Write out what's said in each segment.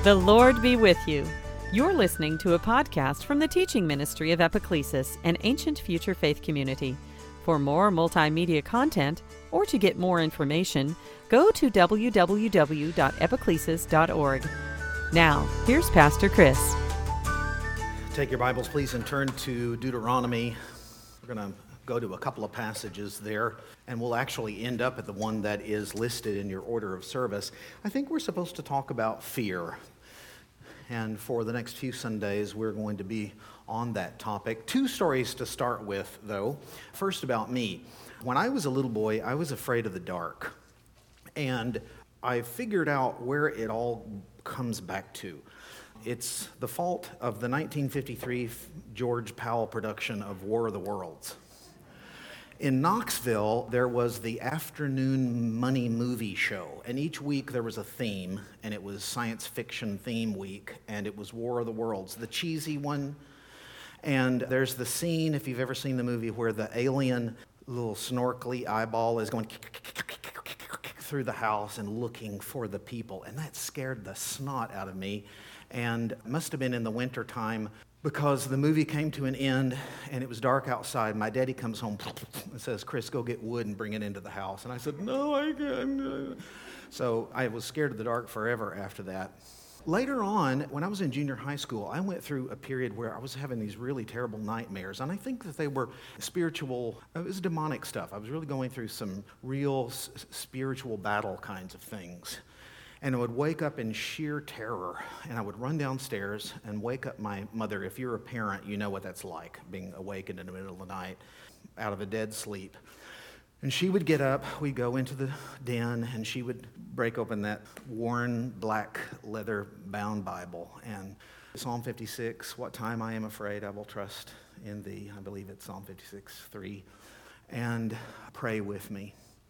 The Lord be with you. You're listening to a podcast from the teaching ministry of Epiclesis, an ancient future faith community. For more multimedia content, or to get more information, go to www.epiclesis.org. Now, here's Pastor Chris. Take your Bibles, please, and turn to Deuteronomy. We're going to go to a couple of passages there, and we'll actually end up at the one that is listed in your order of service. I think we're supposed to talk about fear. And for the next few Sundays, we're going to be on that topic. Two stories to start with, though. First, about me. When I was a little boy, I was afraid of the dark. And I figured out where it all comes back to. It's the fault of the 1953 George Powell production of War of the Worlds. In Knoxville, there was the afternoon money movie show, and each week there was a theme, and it was science fiction theme week, and it was War of the Worlds, the cheesy one. And there's the scene, if you've ever seen the movie, where the alien little snorkely eyeball is going through the house and looking for the people, and that scared the snot out of me. And it must have been in the winter time, because the movie came to an end and it was dark outside. My daddy comes home and says, "Chris, go get wood and bring it into the house." And I said, "No, I can't." So I was scared of the dark forever after that. Later on, when I was in junior high school, I went through a period where I was having these really terrible nightmares. And I think that they were spiritual, it was demonic stuff. I was really going through some real spiritual battle kinds of things. And I would wake up in sheer terror, and I would run downstairs and wake up my mother. If you're a parent, you know what that's like, being awakened in the middle of the night out of a dead sleep. And she would get up, we'd go into the den, and she would break open that worn black leather-bound Bible. And Psalm 56, "What time I am afraid, I will trust in thee." I believe it's Psalm 56:3. And pray with me.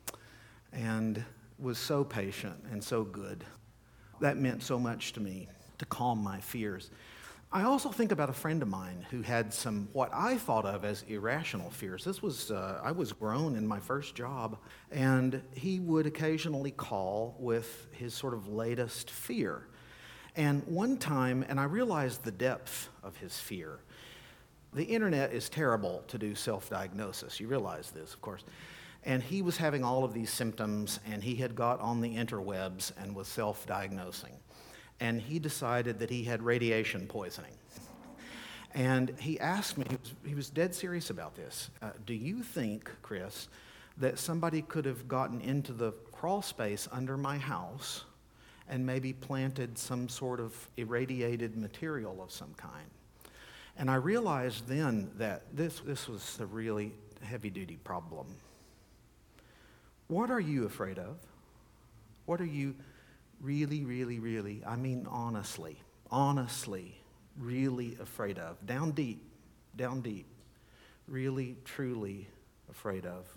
And was so patient and so good. That meant so much to me, to calm my fears. I also think about a friend of mine who had some, what I thought of as irrational fears. This was, I was grown in my first job, and he would occasionally call with his sort of latest fear. And one time, and I realized the depth of his fear. The internet is terrible to do self-diagnosis. You realize this, of course. And he was having all of these symptoms, and he had got on the interwebs and was self-diagnosing. And he decided that he had radiation poisoning. And he asked me, he was dead serious about this, "Do you think, Chris, that somebody could have gotten into the crawl space under my house and maybe planted some sort of irradiated material of some kind?" And I realized then that this was a really heavy-duty problem. What are you afraid of? What are you really, I mean honestly, really afraid of? Down deep, really, truly afraid of.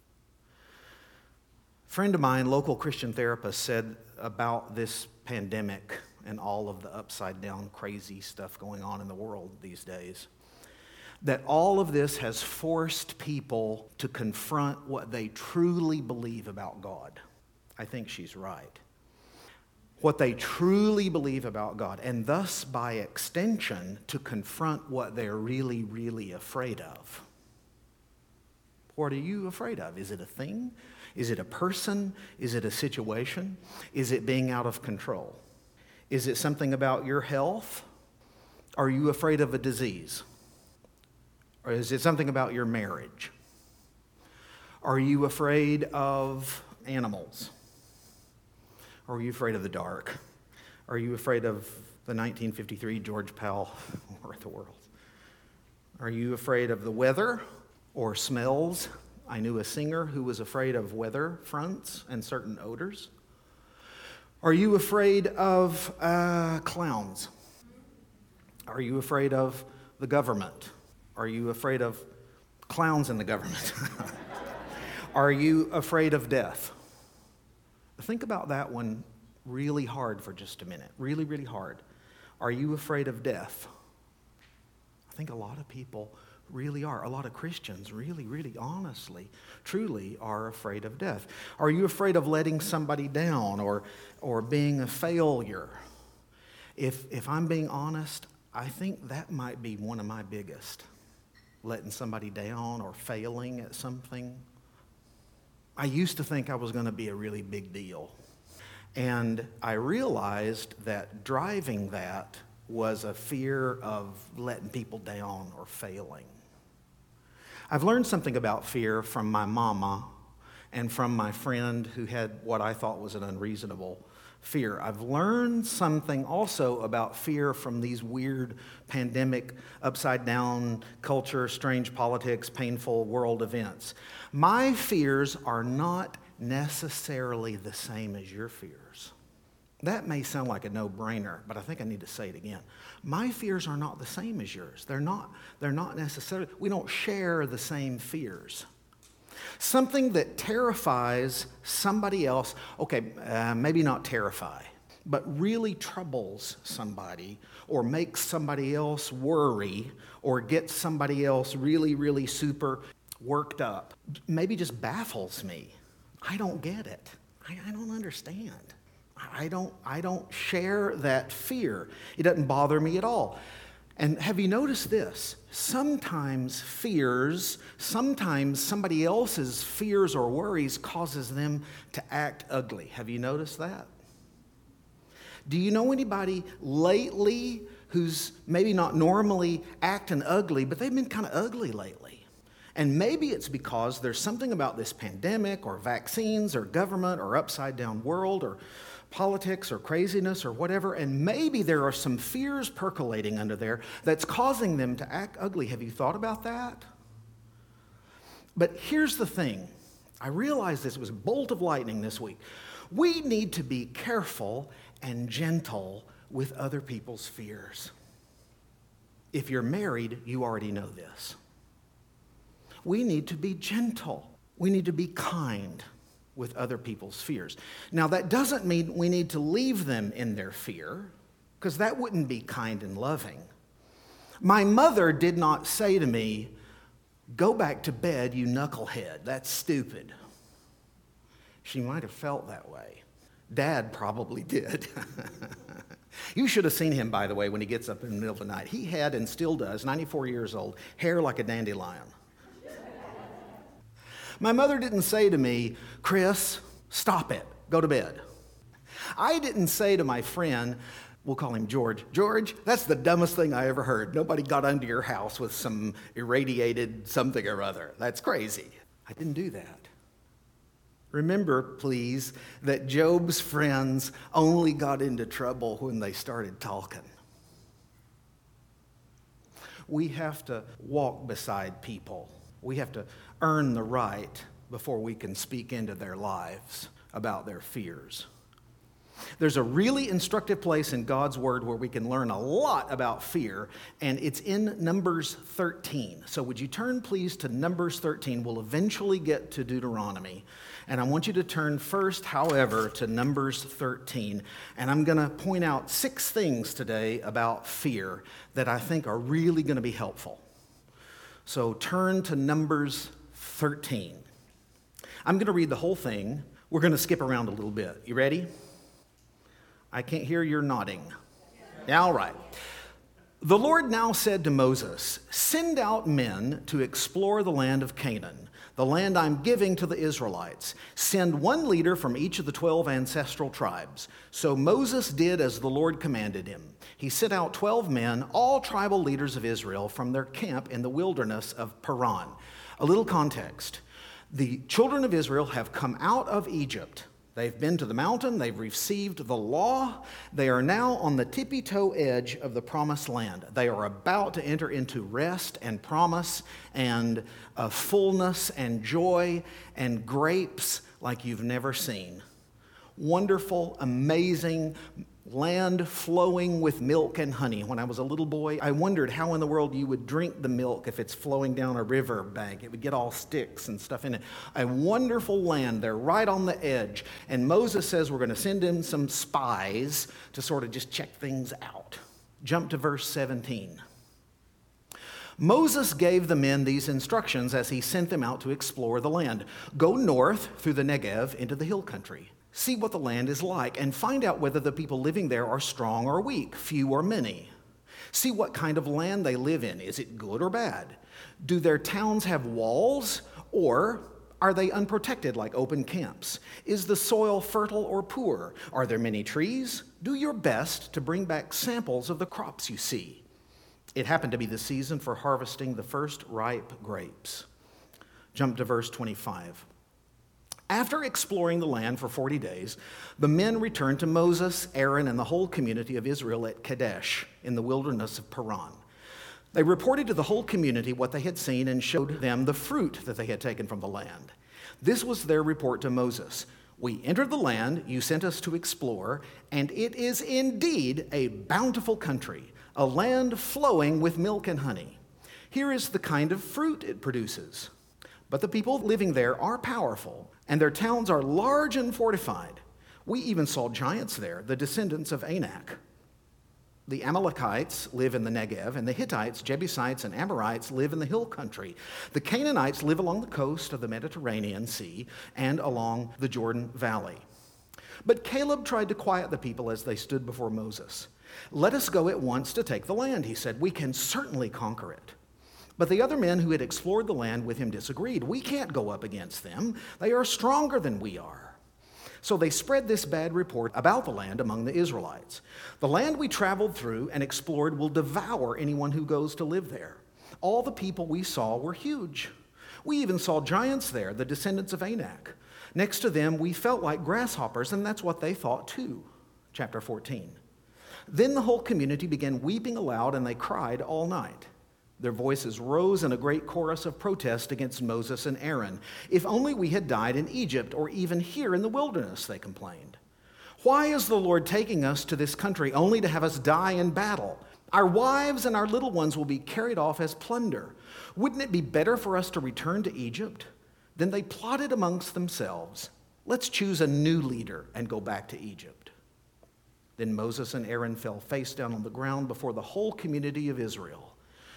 A friend of mine, local Christian therapist, said about this pandemic and all of the upside down crazy stuff going on in the world these days, that all of this has forced people to confront what they truly believe about God. I think she's right. What they truly believe about God, and thus, by extension, to confront what they're really afraid of. What are you afraid of? Is it a thing? Is it a person? Is it a situation? Is it being out of control? Is it something about your health? Are you afraid of a disease? Or is it something about your marriage? Are you afraid of animals? Are you afraid of the dark? Are you afraid of the 1953 George Powell War of the Worlds? Are you afraid of the weather or smells? I knew a singer who was afraid of weather fronts and certain odors. Are you afraid of clowns? Are you afraid of the government? Are you afraid of clowns in the government? Are you afraid of death? Think about that one really hard for just a minute. Really hard. Are you afraid of death? I think a lot of people really are. A lot of Christians really, honestly, truly are afraid of death. Are you afraid of letting somebody down or being a failure? If I'm being honest, I think that might be one of my biggest. Letting somebody down or failing at something. I used to think I was going to be a really big deal. And I realized that driving that was a fear of letting people down or failing. I've learned something about fear from my mama and from my friend who had what I thought was an unreasonable fear. I've learned something also about fear from these weird pandemic, upside-down culture, strange politics, painful world events. My fears are not necessarily the same as your fears. That may sound like a no-brainer, but I think I need to say it again. My fears are not the same as yours. They're not necessarily, we don't share the same fears. Something that terrifies somebody else, maybe not terrify, but really troubles somebody or makes somebody else worry or gets somebody else really, really super worked up, maybe just baffles me. I don't get it. I don't understand. I don't share that fear. It doesn't bother me at all. And have you noticed this? Sometimes somebody else's fears or worries causes them to act ugly. Have you noticed that? Do you know anybody lately who's maybe not normally acting ugly, but they've been kind of ugly lately? And maybe it's because there's something about this pandemic or vaccines or government or upside down world or politics or craziness or whatever, and maybe there are some fears percolating under there that's causing them to act ugly. Have you thought about that? But here's the thing. I realized this was a bolt of lightning this week. We need to be careful and gentle with other people's fears. If you're married, you already know this. We need to be gentle. We need to be kind with other people's fears. Now, that doesn't mean we need to leave them in their fear, because that wouldn't be kind and loving. My mother did not say to me, "Go back to bed, you knucklehead. That's stupid." She might have felt that way. Dad probably did. You should have seen him, by the way, when he gets up in the middle of the night. He had, and still does, 94 years old, hair like a dandelion. My mother didn't say to me, "Chris, stop it, go to bed." I didn't say to my friend, we'll call him George, "George, that's the dumbest thing I ever heard. Nobody got under your house with some irradiated something or other. That's crazy." I didn't do that. Remember, please, that Job's friends only got into trouble when they started talking. We have to walk beside people. We have to earn the right before we can speak into their lives about their fears. There's a really instructive place in God's Word where we can learn a lot about fear, and it's in Numbers 13. So would you turn, please, to Numbers 13? We'll eventually get to Deuteronomy. And I want you to turn first, however, to Numbers 13. And I'm going to point out 6 things today about fear that I think are really going to be helpful. So turn to Numbers 13. I'm going to read the whole thing. We're going to skip around a little bit. You ready? I can't hear your nodding. Yeah, all right. The Lord now said to Moses, "Send out men to explore the land of Canaan, the land I'm giving to the Israelites. Send one leader from each of the 12 ancestral tribes." So Moses did as the Lord commanded him. He sent out 12 men, all tribal leaders of Israel, from their camp in the wilderness of Paran. A little context. The children of Israel have come out of Egypt. They've been to the mountain. They've received the law. They are now on the tippy-toe edge of the promised land. They are about to enter into rest and promise and fullness and joy and grapes like you've never seen. Wonderful, amazing land flowing with milk and honey. When I was a little boy, I wondered how in the world you would drink the milk if it's flowing down a river bank. It would get all sticks and stuff in it. A wonderful land. They're right on the edge. And Moses says we're going to send in some spies to sort of just check things out. Jump to verse 17. Moses gave the men these instructions as he sent them out to explore the land. Go north through the Negev into the hill country. See what the land is like and find out whether the people living there are strong or weak, few or many. See what kind of land they live in. Is it good or bad? Do their towns have walls, or are they unprotected like open camps? Is the soil fertile or poor? Are there many trees? Do your best to bring back samples of the crops you see. It happened to be the season for harvesting the first ripe grapes. Jump to verse 25. After exploring the land for 40 days, the men returned to Moses, Aaron, and the whole community of Israel at Kadesh in the wilderness of Paran. They reported to the whole community what they had seen and showed them the fruit that they had taken from the land. This was their report to Moses. We entered the land you sent us to explore, and it is indeed a bountiful country, a land flowing with milk and honey. Here is the kind of fruit it produces. But the people living there are powerful, and their towns are large and fortified. We even saw giants there, the descendants of Anak. The Amalekites live in the Negev, and the Hittites, Jebusites, and Amorites live in the hill country. The Canaanites live along the coast of the Mediterranean Sea and along the Jordan Valley. But Caleb tried to quiet the people as they stood before Moses. Let us go at once to take the land, he said. We can certainly conquer it. But the other men who had explored the land with him disagreed. We can't go up against them. They are stronger than we are. So they spread this bad report about the land among the Israelites. The land we traveled through and explored will devour anyone who goes to live there. All the people we saw were huge. We even saw giants there, the descendants of Anak. Next to them, we felt like grasshoppers, and that's what they thought too. Chapter 14. Then the whole community began weeping aloud, and they cried all night. Their voices rose in a great chorus of protest against Moses and Aaron. If only we had died in Egypt or even here in the wilderness, they complained. Why is the Lord taking us to this country only to have us die in battle? Our wives and our little ones will be carried off as plunder. Wouldn't it be better for us to return to Egypt? Then they plotted amongst themselves, let's choose a new leader and go back to Egypt. Then Moses and Aaron fell face down on the ground before the whole community of Israel.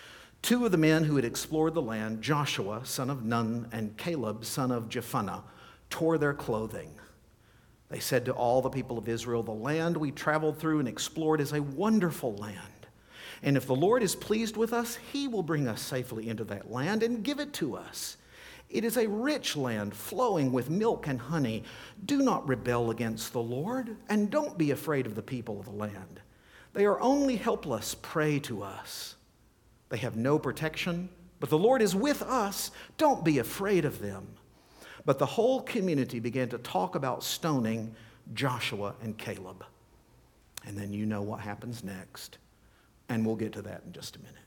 Two of the men who had explored the land, Joshua, son of Nun, and Caleb, son of Jephunneh, tore their clothing. They said to all the people of Israel, the land we traveled through and explored is a wonderful land. And if the Lord is pleased with us, he will bring us safely into that land and give it to us. It is a rich land flowing with milk and honey. Do not rebel against the Lord, and don't be afraid of the people of the land. They are only helpless prey to us. They have no protection, but the Lord is with us. Don't be afraid of them. But the whole community began to talk about stoning Joshua and Caleb. And then you know what happens next. And we'll get to that in just a minute.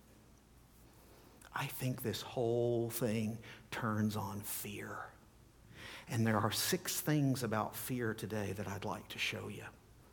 I think this whole thing turns on fear. And there are 6 things about fear today that I'd like to show you.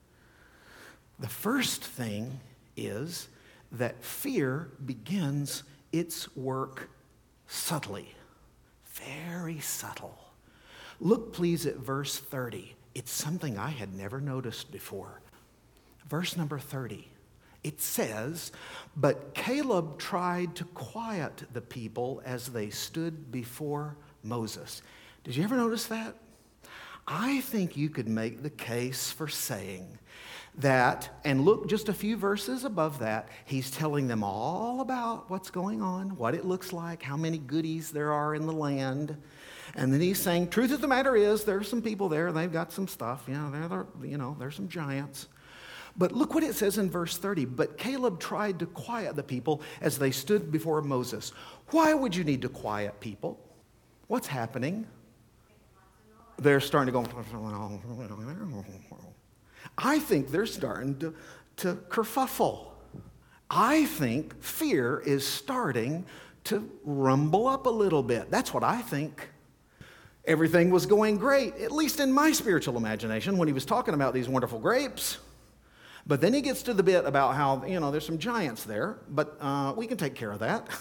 The first thing is that fear begins its work subtly, very subtle. Look, please, at verse 30. It's something I had never noticed before. Verse number 30. It says, but Caleb tried to quiet the people as they stood before Moses. Did you ever notice that? I think you could make the case for saying that, and look just a few verses above that, he's telling them all about what's going on, what it looks like, how many goodies there are in the land. And then he's saying, truth of the matter is, there's some people there, they've got some stuff, there's some giants. But look what it says in verse 30. But Caleb tried to quiet the people as they stood before Moses. Why would you need to quiet people? What's happening? They're starting to go, I think they're starting to kerfuffle. I think fear is starting to rumble up a little bit. That's what I think. Everything was going great, at least in my spiritual imagination, when he was talking about these wonderful grapes. But then he gets to the bit about how, there's some giants there, but we can take care of that.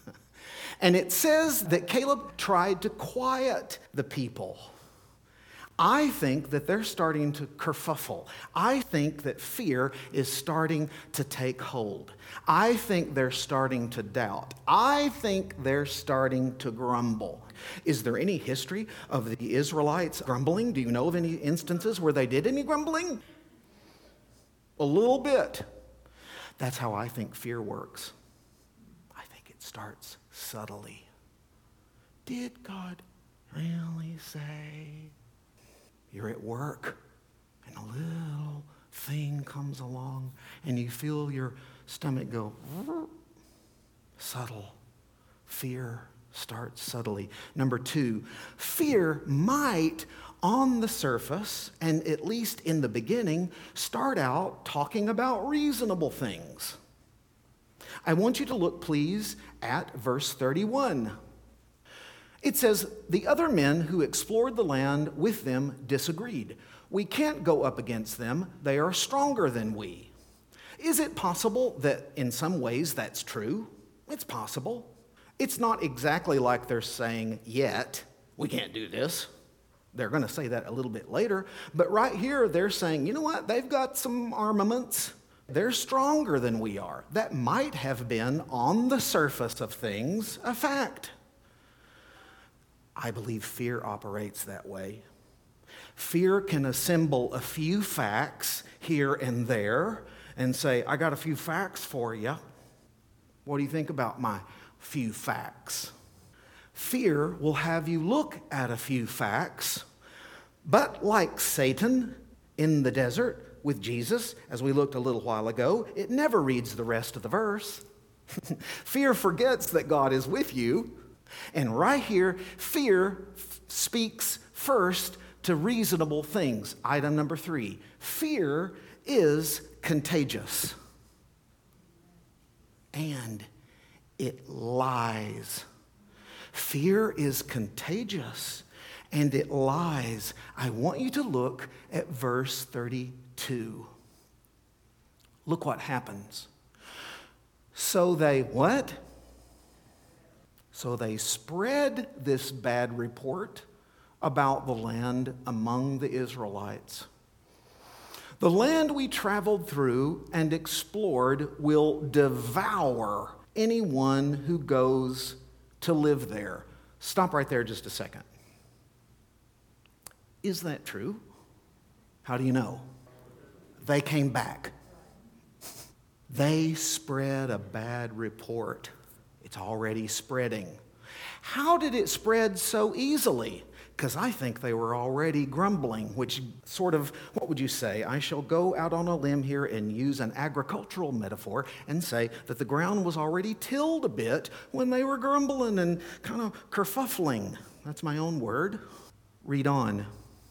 And it says that Caleb tried to quiet the people. I think that they're starting to kerfuffle. I think that fear is starting to take hold. I think they're starting to doubt. I think they're starting to grumble. Is there any history of the Israelites grumbling? Do you know of any instances where they did any grumbling? A little bit. That's how I think fear works. I think it starts subtly. Did God really say? You're at work, and a little thing comes along, and you feel your stomach go, subtle. Fear starts subtly. Number 2, fear might, on the surface, and at least in the beginning, start out talking about reasonable things. I want you to look, please, at verse 31. It says, the other men who explored the land with them disagreed. We can't go up against them. They are stronger than we. Is it possible that in some ways that's true? It's possible. It's not exactly like they're saying, yet, we can't do this. They're going to say that a little bit later. But right here, they're saying, you know what? They've got some armaments. They're stronger than we are. That might have been, on the surface of things, a fact. I believe fear operates that way. Fear can assemble a few facts here and there and say, I got a few facts for you. What do you think about my few facts? Fear will have you look at a few facts, but like Satan in the desert with Jesus, as we looked a little while ago, it never reads the rest of the verse. Fear forgets that God is with you. And right here, fear speaks first to reasonable things. Item number 3, fear is contagious. And it lies. Fear is contagious and it lies. I want you to look at verse 32. Look what happens. So they what? So they spread this bad report about the land among the Israelites. The land we traveled through and explored will devour anyone who goes to live there. Stop right there just a second. Is that true? How do you know? They came back. They spread a bad report. It's already spreading. How did it spread so easily? Because I think they were already grumbling, which sort of, what would you say? I shall go out on a limb here and use an agricultural metaphor and say that the ground was already tilled a bit when they were grumbling and kind of kerfuffling. That's my own word. Read on.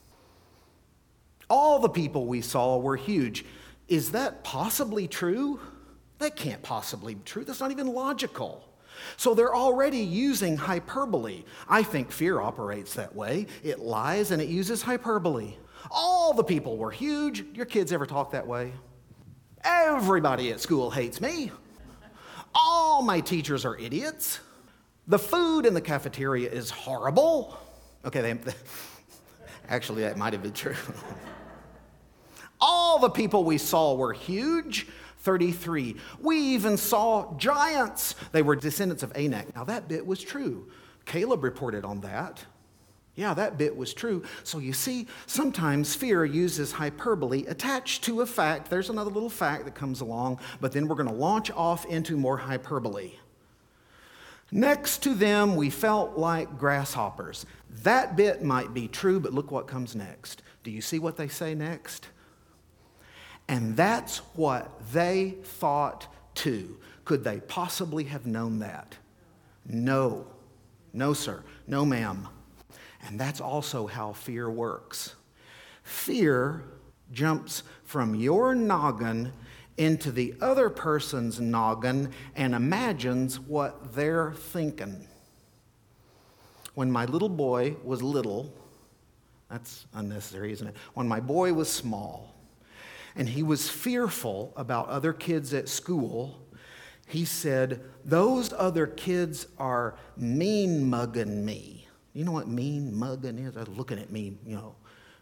All the people we saw were huge. Is that possibly true? That can't possibly be true. That's not even logical. So they're already using hyperbole. I think fear operates that way. It lies and it uses hyperbole. All the people were huge. Your kids ever talk that way? Everybody at school hates me. All my teachers are idiots. The food in the cafeteria is horrible. Okay, actually that might have been true. All the people we saw were huge. 33. We even saw giants. They were descendants of Anak. Now that bit was true. Caleb reported on that. Yeah, that bit was true. So you see, sometimes fear uses hyperbole attached to a fact. There's another little fact that comes along, but then we're going to launch off into more hyperbole. Next to them, we felt like grasshoppers. That bit might be true, but look what comes next. Do you see what they say next? And that's what they thought too. Could they possibly have known that? No. No, sir. No, ma'am. And that's also how fear works. Fear jumps from your noggin into the other person's noggin and imagines what they're thinking. When my little boy was little, that's unnecessary, isn't it? When my boy was small, and he was fearful about other kids at school, he said, those other kids are mean mugging me. You know what mean mugging is? They're looking at me,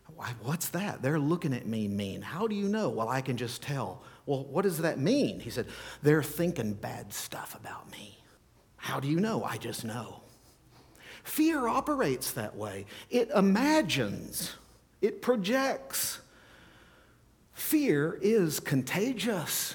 Why, what's that? They're looking at me mean. How do you know? Well, I can just tell. Well, what does that mean? He said, they're thinking bad stuff about me. How do you know? I just know. Fear operates that way. It imagines. It projects. Fear is contagious.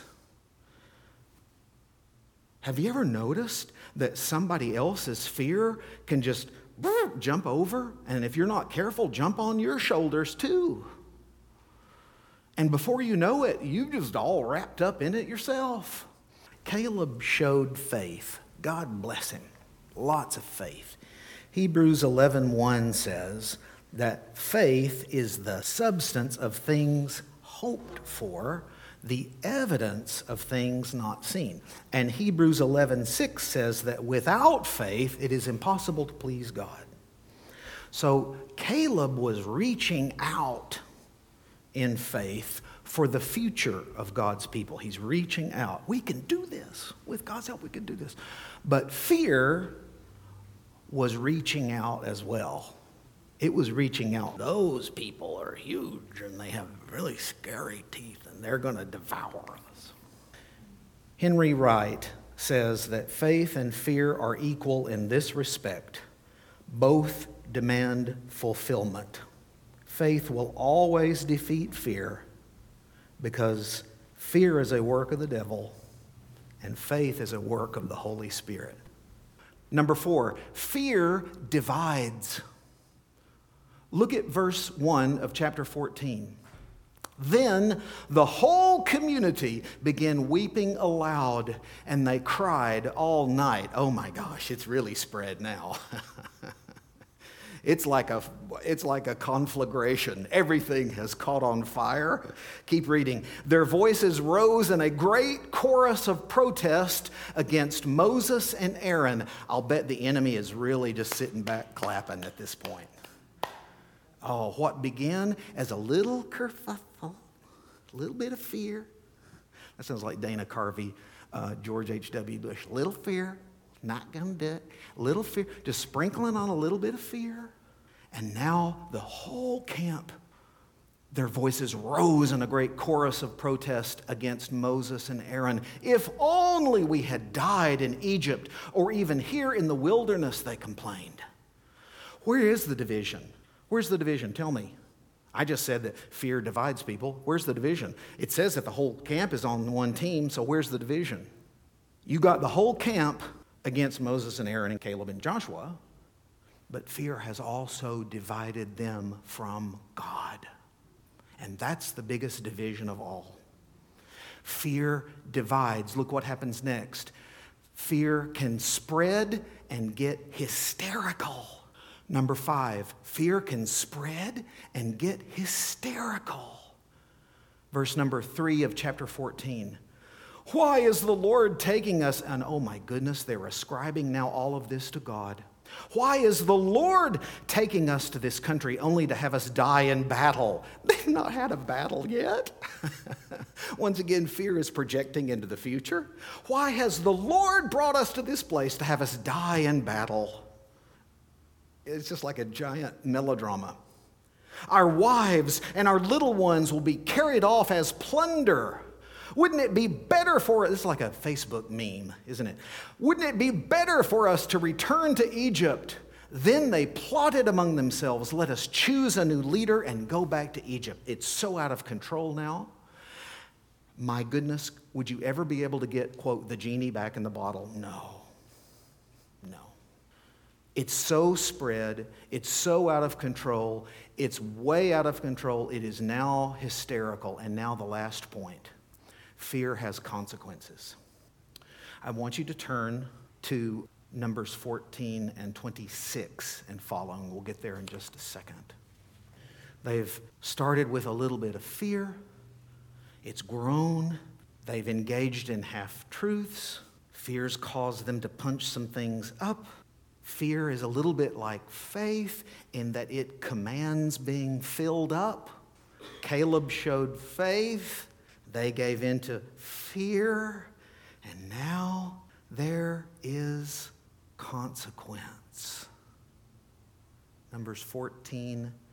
Have you ever noticed that somebody else's fear can just jump over, and if you're not careful, jump on your shoulders too? And before you know it, you just all wrapped up in it yourself. Caleb showed faith. God bless him. Lots of faith. Hebrews 11:1 says that faith is the substance of things hoped for, the evidence of things not seen. And Hebrews 11:6 says that without faith, it is impossible to please God. So Caleb was reaching out in faith for the future of God's people. He's reaching out. We can do this. With God's help, we can do this. But fear was reaching out as well. It was reaching out. Those people are huge and they have really scary teeth and they're going to devour us. Henry Wright says that faith and fear are equal in this respect. Both demand fulfillment. Faith will always defeat fear because fear is a work of the devil and faith is a work of the Holy Spirit. Number 4, fear divides. Look at verse 1 of chapter 14. Then the whole community began weeping aloud, and they cried all night. Oh my gosh, it's really spread now. It's like a conflagration. Everything has caught on fire. Keep reading. Their voices rose in a great chorus of protest against Moses and Aaron. I'll bet the enemy is really just sitting back clapping at this point. Oh, what began as a little kerfuffle, a little bit of fear. That sounds like Dana Carvey, George H.W. Bush. Little fear, not going to do it. Little fear, just sprinkling on a little bit of fear. And now the whole camp, their voices rose in a great chorus of protest against Moses and Aaron. If only we had died in Egypt or even here in the wilderness, they complained. Where is the division? Where's the division? Tell me. I just said that fear divides people. Where's the division? It says that the whole camp is on one team, so where's the division? You got the whole camp against Moses and Aaron and Caleb and Joshua, but fear has also divided them from God. And that's the biggest division of all. Fear divides. Look what happens next. Fear can spread and get hysterical. Number 5, fear can spread and get hysterical. Verse number 3 of chapter 14. Why is the Lord taking us? And oh my goodness, they're ascribing now all of this to God. Why is the Lord taking us to this country only to have us die in battle? They've not had a battle yet. Once again, fear is projecting into the future. Why has the Lord brought us to this place to have us die in battle? It's just like a giant melodrama. Our wives and our little ones will be carried off as plunder. Wouldn't it be better for us, this is like a Facebook meme, isn't it? Wouldn't it be better for us to return to Egypt? Then they plotted among themselves, let us choose a new leader and go back to Egypt. It's so out of control now. My goodness, would you ever be able to get, quote, the genie back in the bottle? No. It's so spread, it's so out of control, it's way out of control, it is now hysterical. And now the last point, fear has consequences. I want you to turn to Numbers 14 and 26 and following. We'll get there in just a second. They've started with a little bit of fear, it's grown, they've engaged in half-truths, fears caused them to punch some things up. Fear is a little bit like faith in that it commands being filled up. Caleb showed faith. They gave in to fear. And now there is consequence. Numbers 14,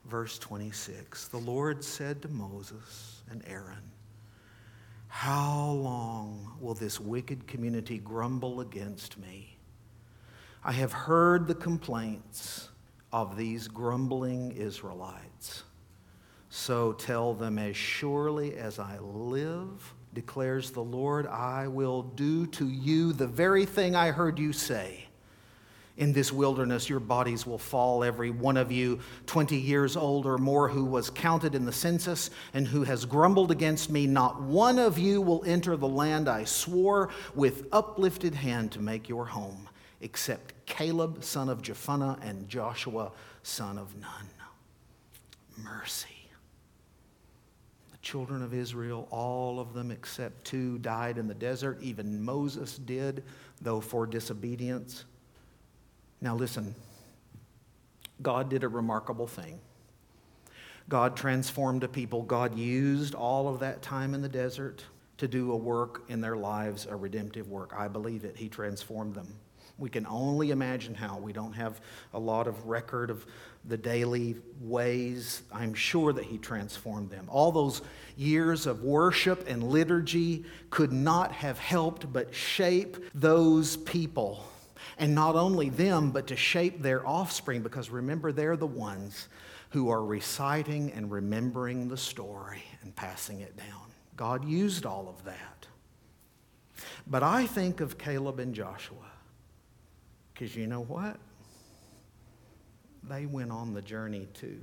Verse 26, the Lord said to Moses and Aaron, how long will this wicked community grumble against me? I have heard the complaints of these grumbling Israelites. So tell them, as surely as I live, declares the Lord, I will do to you the very thing I heard you say. In this wilderness, your bodies will fall, every one of you 20 years old or more who was counted in the census and who has grumbled against me. Not one of you will enter the land I swore with uplifted hand to make your home, except Caleb, son of Jephunneh, and Joshua, son of Nun. Mercy. The children of Israel, all of them except 2, died in the desert. Even Moses did, though for disobedience. Now listen, God did a remarkable thing. God transformed a people. God used all of that time in the desert to do a work in their lives, a redemptive work. I believe it. He transformed them. We can only imagine how. We don't have a lot of record of the daily ways. I'm sure that he transformed them. All those years of worship and liturgy could not have helped but shape those people. And not only them, but to shape their offspring, because remember, they're the ones who are reciting and remembering the story and passing it down. God used all of that. But I think of Caleb and Joshua, because you know what? They went on the journey too.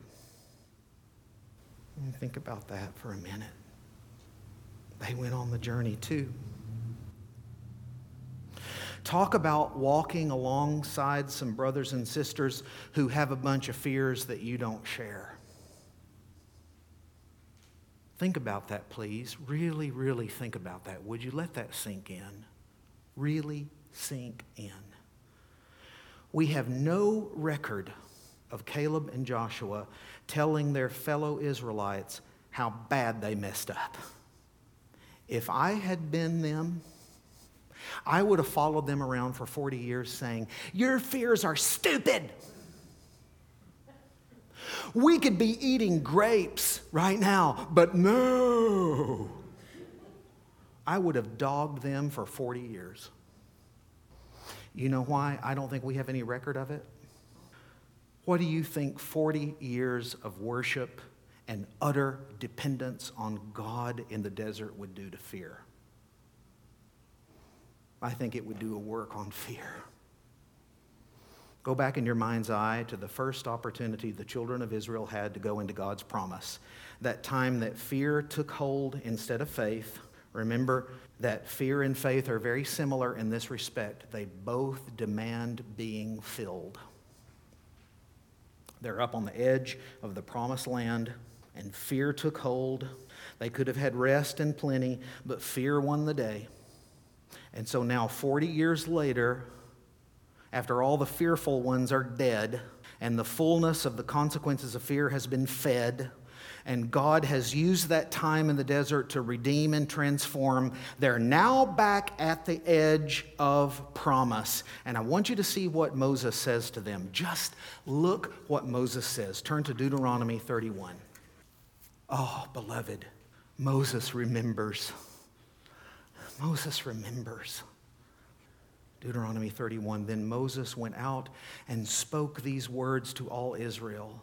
Think about that for a minute. They went on the journey too. Talk about walking alongside some brothers and sisters who have a bunch of fears that you don't share. Think about that, please. Really, really think about that. Would you let that sink in? Really sink in. We have no record of Caleb and Joshua telling their fellow Israelites how bad they messed up. If I had been them, I would have followed them around for 40 years saying, your fears are stupid. We could be eating grapes right now, but no. I would have dogged them for 40 years. You know why I don't think we have any record of it? What do you think 40 years of worship and utter dependence on God in the desert would do to fear? I think it would do a work on fear. Go back in your mind's eye to the first opportunity the children of Israel had to go into God's promise. That time that fear took hold instead of faith. Remember that fear and faith are very similar in this respect. They both demand being filled. They're up on the edge of the promised land, and fear took hold. They could have had rest and plenty, but fear won the day. And so now 40 years later, after all the fearful ones are dead, and the fullness of the consequences of fear has been fed, and God has used that time in the desert to redeem and transform, they're now back at the edge of promise. And I want you to see what Moses says to them. Just look what Moses says. Turn to Deuteronomy 31. Oh, beloved, Moses remembers. Moses remembers. Deuteronomy 31, then Moses went out and spoke these words to all Israel.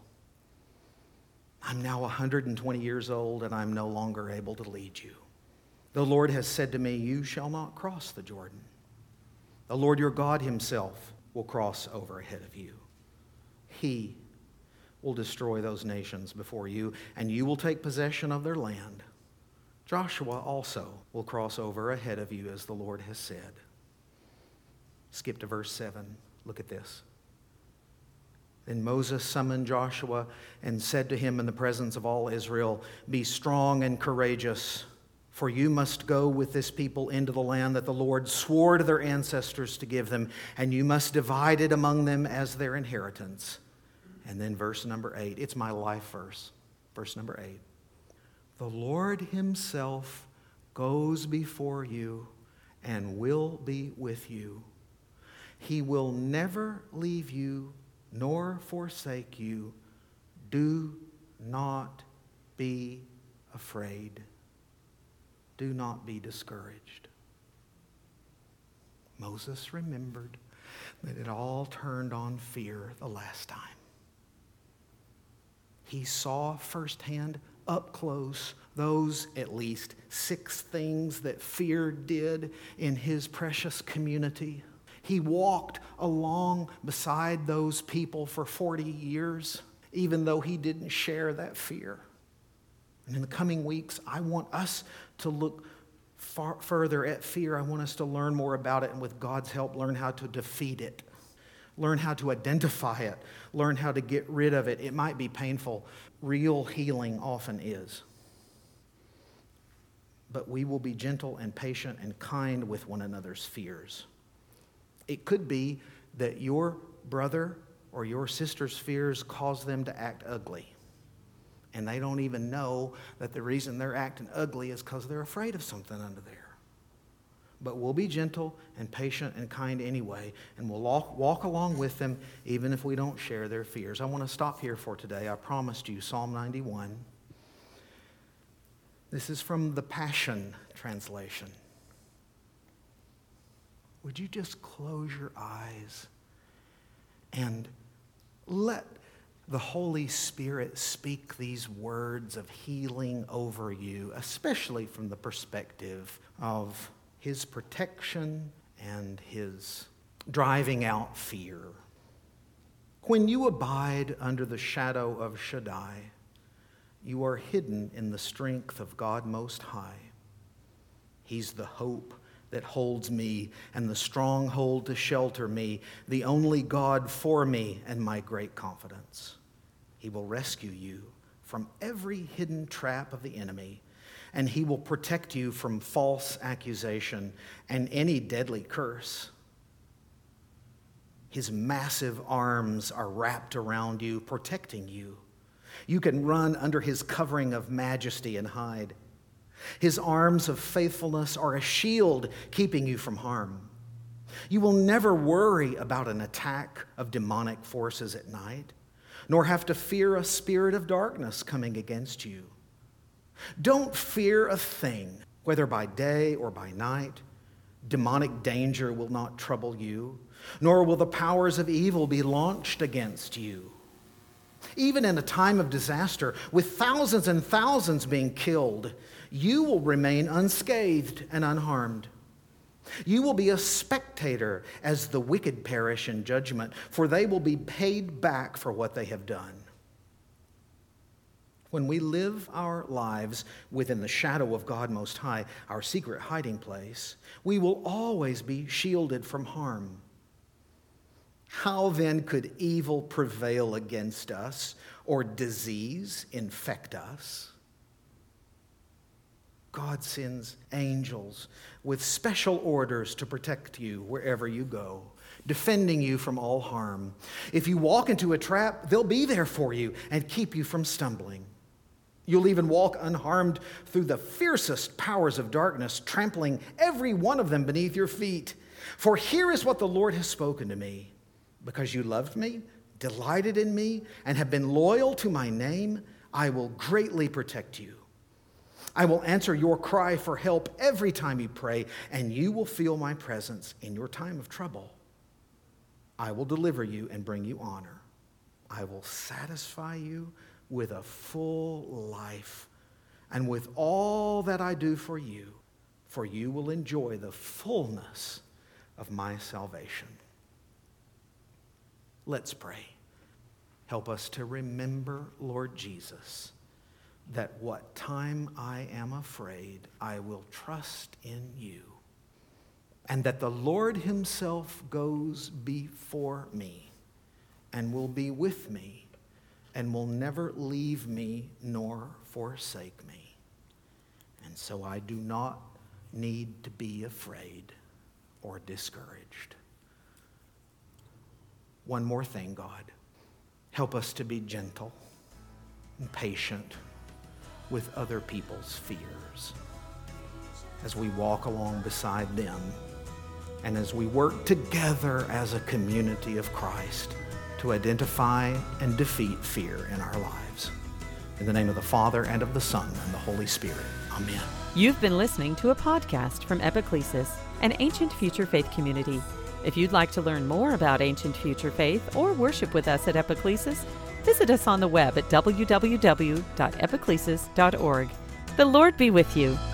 I'm now 120 years old and I'm no longer able to lead you. The Lord has said to me, you shall not cross the Jordan. The Lord your God himself will cross over ahead of you. He will destroy those nations before you, and you will take possession of their land. Joshua also will cross over ahead of you, as the Lord has said. Skip to verse 7. Look at this. Then Moses summoned Joshua and said to him in the presence of all Israel, be strong and courageous, for you must go with this people into the land that the Lord swore to their ancestors to give them, and you must divide it among them as their inheritance. And then verse number 8. It's my life verse. Verse number 8. The Lord himself goes before you and will be with you. He will never leave you nor forsake you. Do not be afraid. Do not be discouraged. Moses remembered that it all turned on fear the last time. He saw firsthand, up close, those at least 6 things that fear did in his precious community. He walked along beside those people for 40 years, even though he didn't share that fear. And in the coming weeks, I want us to look further at fear. I want us to learn more about it, and with God's help, learn how to defeat it. Learn how to identify it. Learn how to get rid of it. It might be painful. Real healing often is. But we will be gentle and patient and kind with one another's fears. It could be that your brother or your sister's fears cause them to act ugly. And they don't even know that the reason they're acting ugly is because they're afraid of something under there. But we'll be gentle and patient and kind anyway, and we'll walk along with them even if we don't share their fears. I want to stop here for today. I promised you Psalm 91. This is from the Passion Translation. Would you just close your eyes and let the Holy Spirit speak these words of healing over you, especially from the perspective of His protection and His driving out fear. When you abide under the shadow of Shaddai, you are hidden in the strength of God Most High. He's the hope that holds me and the stronghold to shelter me, the only God for me and my great confidence. He will rescue you from every hidden trap of the enemy, and He will protect you from false accusation and any deadly curse. His massive arms are wrapped around you, protecting you. You can run under His covering of majesty and hide. His arms of faithfulness are a shield keeping you from harm. You will never worry about an attack of demonic forces at night, nor have to fear a spirit of darkness coming against you. Don't fear a thing, whether by day or by night. Demonic danger will not trouble you, nor will the powers of evil be launched against you. Even in a time of disaster, with thousands and thousands being killed, you will remain unscathed and unharmed. You will be a spectator as the wicked perish in judgment, for they will be paid back for what they have done. When we live our lives within the shadow of God Most High, our secret hiding place, we will always be shielded from harm. How then could evil prevail against us or disease infect us? God sends angels with special orders to protect you wherever you go, defending you from all harm. If you walk into a trap, they'll be there for you and keep you from stumbling. You'll even walk unharmed through the fiercest powers of darkness, trampling every one of them beneath your feet. For here is what the Lord has spoken to me. Because you loved me, delighted in me, and have been loyal to my name, I will greatly protect you. I will answer your cry for help every time you pray, and you will feel my presence in your time of trouble. I will deliver you and bring you honor. I will satisfy you with a full life and with all that I do for you will enjoy the fullness of my salvation. Let's pray. Help us to remember, Lord Jesus, that what time I am afraid, I will trust in you, and that the Lord Himself goes before me and will be with me and will never leave me nor forsake me. And so I do not need to be afraid or discouraged. One more thing, God. Help us to be gentle and patient with other people's fears as we walk along beside them and as we work together as a community of Christ to identify and defeat fear in our lives. In the name of the Father, and of the Son, and the Holy Spirit. Amen. You've been listening to a podcast from Epiclesis, an ancient future faith community. If you'd like to learn more about ancient future faith or worship with us at Epiclesis, visit us on the web at www.epiclesis.org. The Lord be with you.